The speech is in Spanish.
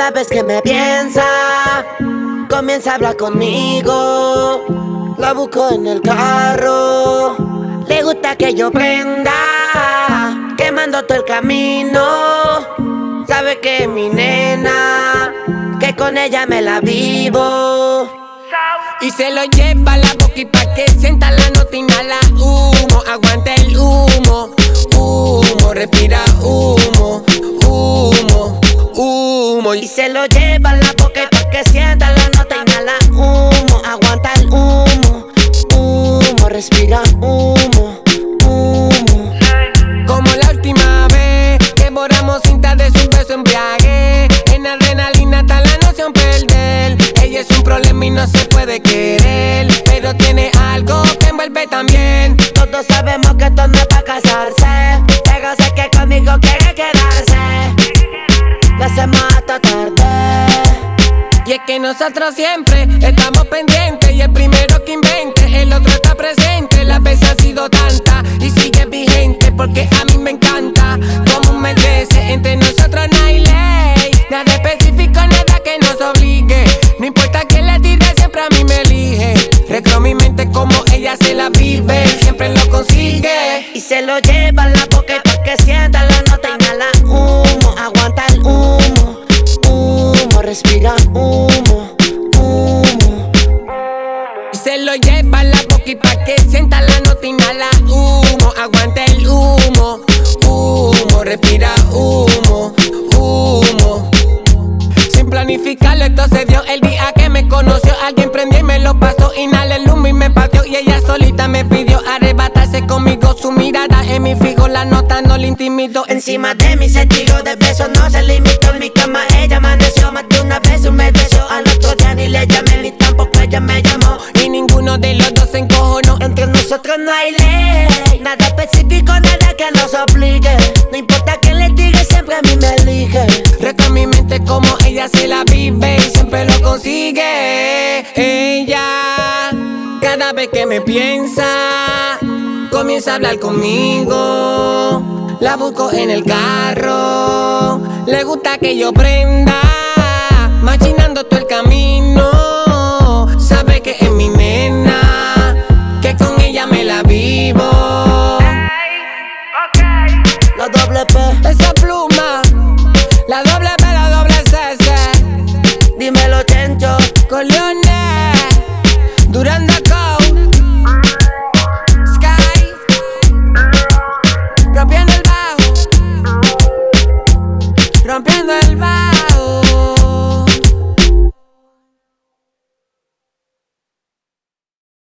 Cada vez que me piensa, comienza a hablar conmigo. La busco en el carro, le gusta que yo prenda, quemando todo el camino. Sabe que es mi nena, que con ella me la vivo. Y se lo lleva a la boca y pa' que sienta la nota inhala humo. Aguanta el humo, humo, respira humo, humo, humo. Y se lo lleva a la boca y pa' que sienta la nota inhala humo. Aguanta el humo, humo, respira humo, humo. Como la última vez que borramos cinta de su beso embriague. En adrenalina está la noción perder. Ella es un problema y no se puede querer, pero tiene algo que envuelve también. Todos sabemos que esto no es pa' casarse, pero sé que conmigo quiere quedarse. Lo hacemos hasta tarde. Y es que nosotros siempre estamos pendientes, y el primero que invente, el otro está presente. La vez ha sido tanta y sigue vigente, porque a mí me encanta como un merece. Entre nosotros no hay ley, nada específico, nada que nos obligue. No importa quién le tire, siempre a mí me elige. Recreo mi mente como ella se la vive, siempre lo consigue. Y se lo lleva a la boca y pa' que sienta la nota inhala humo. Aguanta el humo, humo, respira humo, humo. Y se lo lleva a la boca y pa' que sienta la nota inhala humo. Aguanta el humo, humo, respira humo, humo. Sin planificarlo esto se dio el día que me conoció. Alguien prendió y me lo pasó, inhalé el humo y me pateó. Y ella solita me pidió arrebatarse conmigo. Su mirada en mi fijo, la nota no le intimidó. Encima de mí se tiró de besos, no se limitó. En mi cama ella amaneció más de una vez y me besó. Al otro día ni le llamé ni tampoco ella me llamó. Y ninguno de los dos se encojonó. Entre nosotros no hay ley, nada específico, nada que nos obligue. No importa quién le diga, siempre a mí me elige. Reca mi mente como ella se la vive y siempre lo consigue. Ella, cada vez que me piensa, comienza a hablar conmigo. La busco en el carro, le gusta que yo prenda, machinando todo el camino. Sabe que es mi nena, que con ella me la vivo. La doble P, Esa pluma, la doble P, la doble CC. dímelo Chencho. Con Leones, Durando